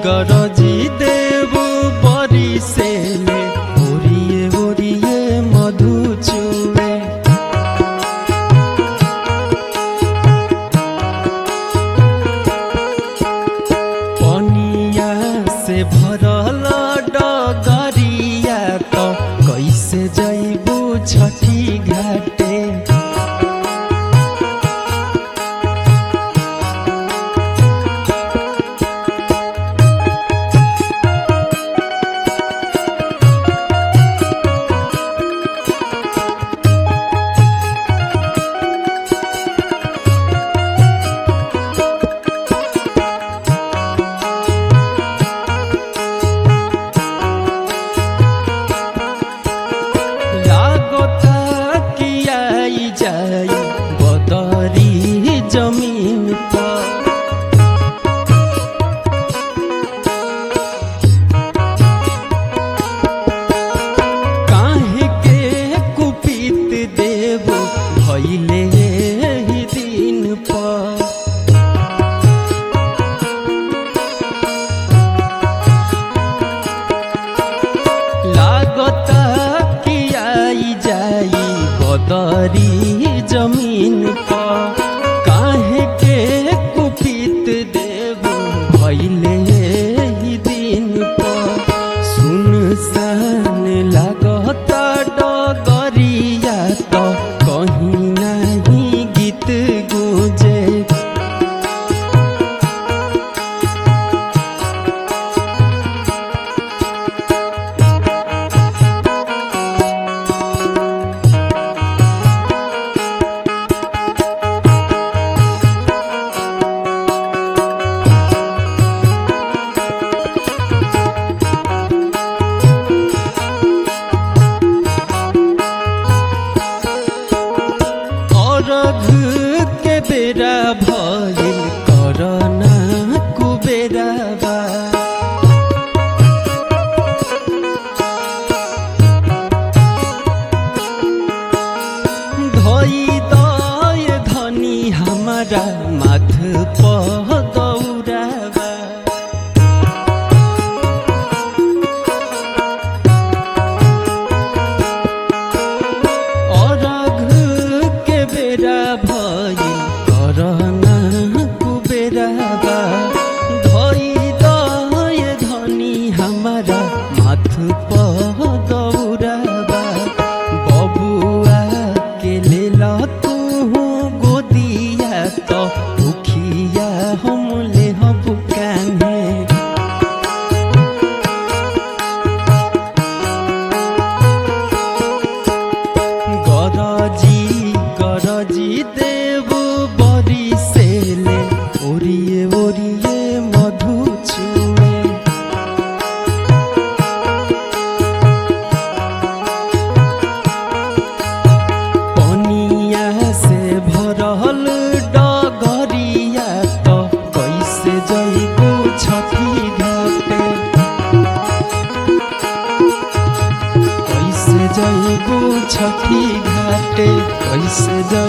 गरजी देव बरिसेले ओरिए ओरिए मधु चुए। पनिया से भरल डगरिया तो कैसे जइबू छठी घाटे। जमीन पर काहे के कुपित देव भइले ही दिन पर। लागता कि आई जाई बदरी जमीन पर। काहे के कुपित देव भइले ही दिन पर। सुनसान लागता डगरिया तो कहीं नहीं गीत गूंजे। के बेरा भइल करना कुबेराबा। धोई दय धनी हमारा माथ पर दौराबा। बेरा भइल करना कुबेराबा। धोई दय धनी हमारा माथ पर दौराबा। बबुआ के लेल तू गोदिया तो उखिया हम लेहब कान्हे। गरजी देव बरिसेले ओरिए ओरिए मधु चुए। पनिया से भरल डगरिया तो कैसे जइबू छठी घाटे। कैसे जइबू छठी घाटे कैसे